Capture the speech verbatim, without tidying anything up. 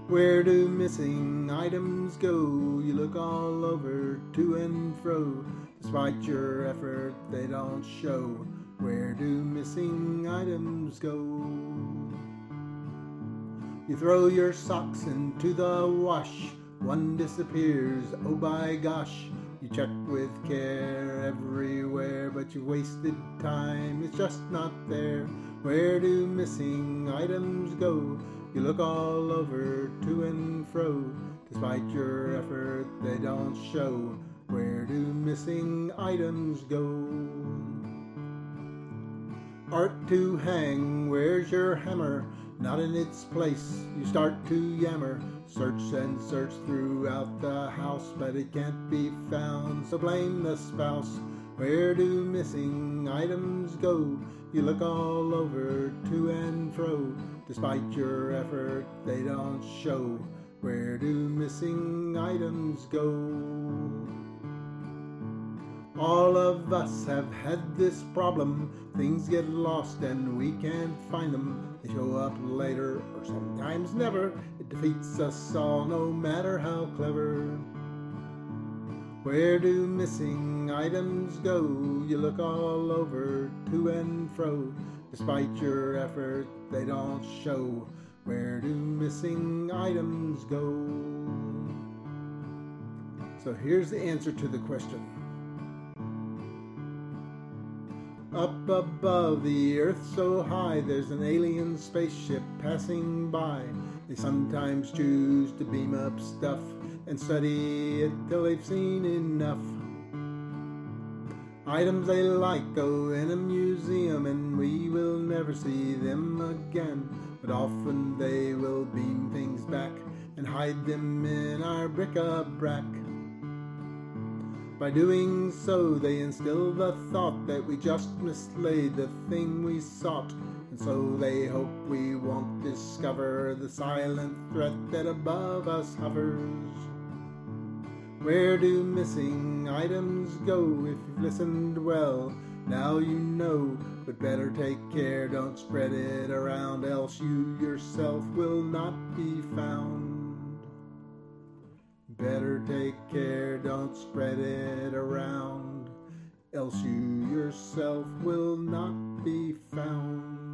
Where do missing items go? You look all over, to and fro. Despite your effort, they don't show. Where do missing items go? You throw your socks into the wash. One disappears, oh by gosh. You check with care everywhere, but you wasted time, it's just not there. Where do missing items go? You look all over, to and fro. Despite your effort, they don't show. Where do missing items go? Art to hang, where's your hammer? Not in its place, you start to yammer. Search and search throughout the house, but it can't be found, so blame the spouse. Where do missing items go? You look all over, to and fro. Despite your effort, they don't show. Where do missing items go? All of us have had this problem. Things get lost and we can't find them. They show up later or sometimes never. It defeats us all, no matter how clever. Where do missing items go? You look all over, to and fro. Despite your effort, they don't show. Where do missing items go? So here's the answer to the question. Up above the earth so high, there's an alien spaceship passing by. They sometimes choose to beam up stuff and study it till they've seen enough. Items they like go in a museum and we will never see them again. But often they will beam things back and hide them in our bric-a-brac. By doing so, they instill the thought that we just mislaid the thing we sought. And so they hope we won't discover the silent threat that above us hovers. Where do missing items go? If you've listened well, now you know. But better take care, don't spread it around, else you yourself will not be found. Better take care, don't spread it around, else you yourself will not be found.